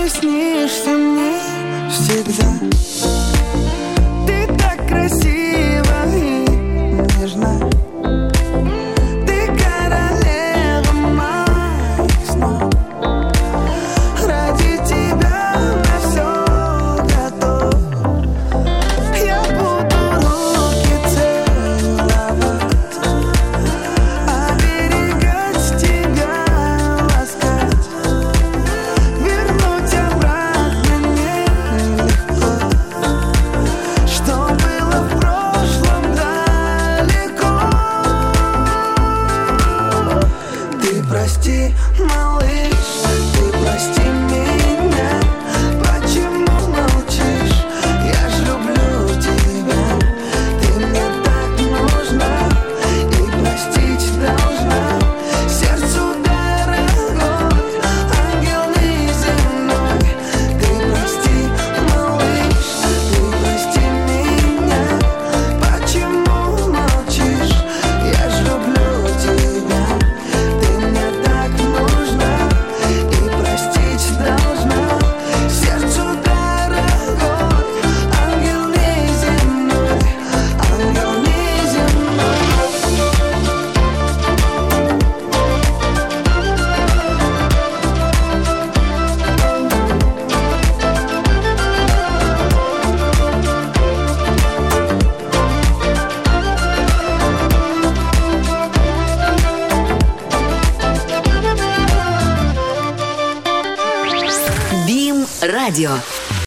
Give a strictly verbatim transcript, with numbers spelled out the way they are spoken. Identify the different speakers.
Speaker 1: ты снишься мне всегда. Ты так красива и нежна. Ты королева моих снов. Ради тебя на все готов. Я буду руки целовать, оберегать тебя, ласкать, вернуть обратно нелегко. Что было в прошлом далеко. Ты прости, малыш, ты прости меня. Почему молчишь? Я ж люблю тебя. Ты мне так нужна и простить должна. Сердцу дорогой, ангел неземной. Ты прости, малыш, ты прости меня. Почему молчишь? Я ж люблю тебя. Ты мне так нужна и простить должна. Сердцу дорогой, ангел неземной, ангел неземной.
Speaker 2: Бим Радио.